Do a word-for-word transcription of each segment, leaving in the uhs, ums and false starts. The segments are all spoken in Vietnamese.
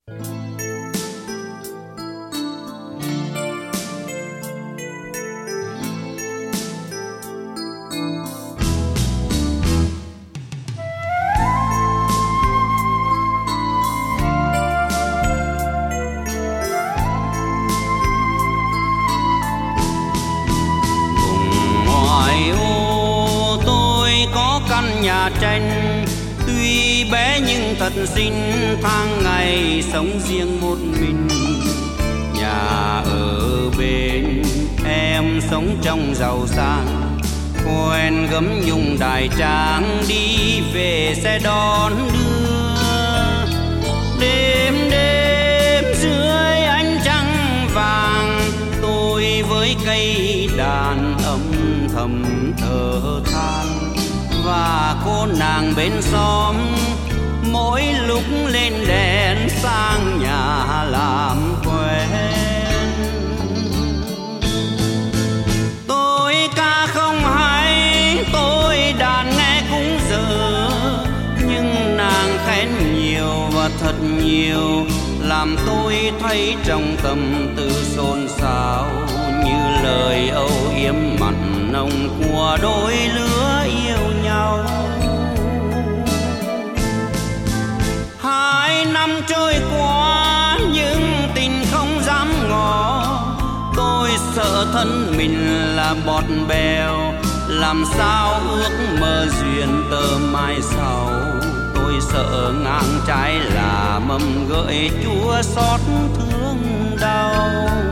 Nhà tranh tuy bé nhưng thật xinh, tháng ngày sống riêng một mình. Nhà ở bên em sống trong giàu sang, quen gấm nhung đài tráng, đi về sẽ đón đưa. Đêm đêm dưới ánh trăng vàng, tôi với cây đàn âm thầm thở than. Và cô nàng bên xóm mỗi lúc lên đèn sang nhà làm quen. Tôi ca không hay, tôi đàn nghe cũng dở, nhưng nàng khen nhiều và thật nhiều, làm tôi thấy trong tâm tư xôn xao, như lời âu yếm mặn nồng của đôi lứa yêu nhau. Hai năm trôi qua nhưng tình không dám ngỏ, tôi sợ thân mình là bọt bèo, làm sao ước mơ duyên tơ mai sau. Tôi sợ ngang trái là mầm gợi chua xót thương đau.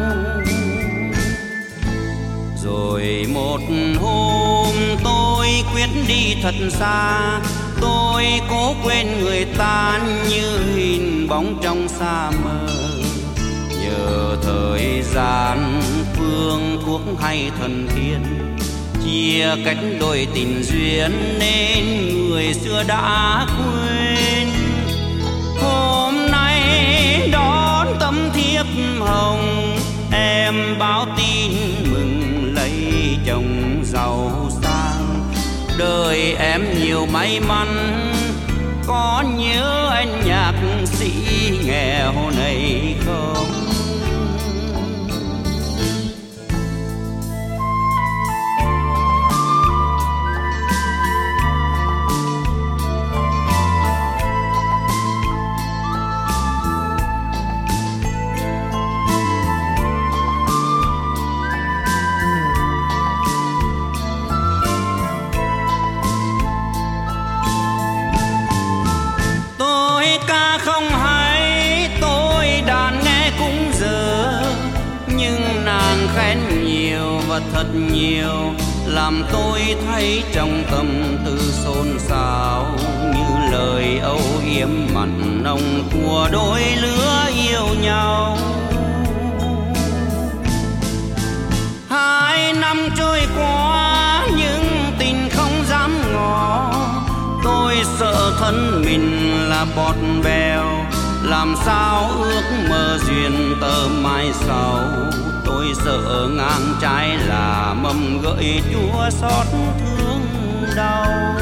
Rồi một hôm tôi quyết đi thật xa, tôi cố quên người ta như hình bóng trong xa mơ. Nhờ thời gian phương thuốc hay thần thiên, chia cách đôi tình duyên nên người xưa đã quên. Hôm nay đón tấm thiếp hồng, em báo tin mừng lấy chồng giàu sang. Đời em nhiều may mắn, có nhớ anh nhạc sĩ nghèo này không? Ca không hay, tôi đàn nghe cũng dở, nhưng nàng khen nhiều và thật nhiều, làm tôi thấy trong tâm tư xôn xao, như lời âu yếm mặn nồng của đôi lứa yêu nhau. Hai năm trôi qua nhưng tình không dám ngỏ, tôi sợ thân mình là bọt bèo, làm sao ước mơ duyên tơ mai sau. Tôi sợ ngang trái là mầm gợi chua xót thương đau.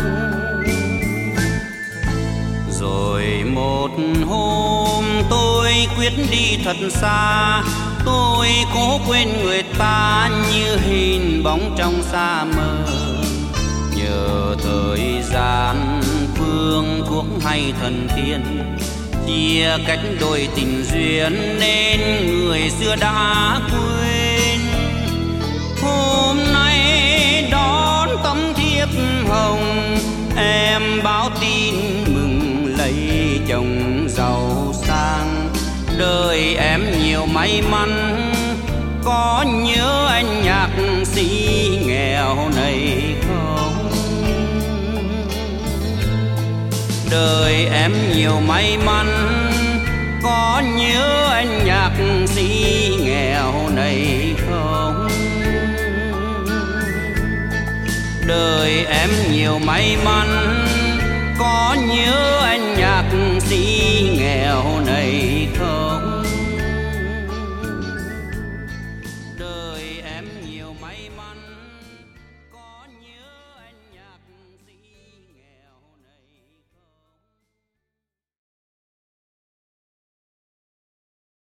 Rồi một hôm tôi quyết đi thật xa, tôi cố quên người ta như hình bóng trong xa mơ. Nhờ thời gian phương thuốc hay thần tiên, chia cách đôi tình duyên nên người xưa đã quên. Hôm nay đón tấm thiếp hồng, em báo tin mừng lấy chồng giàu sang. Đời em nhiều may mắn, có nhớ anh nhạc sĩ nghèo này không? Đời em nhiều may mắn, có nhớ anh nhạc sĩ nghèo này không? Đời em nhiều may mắn, có nhớ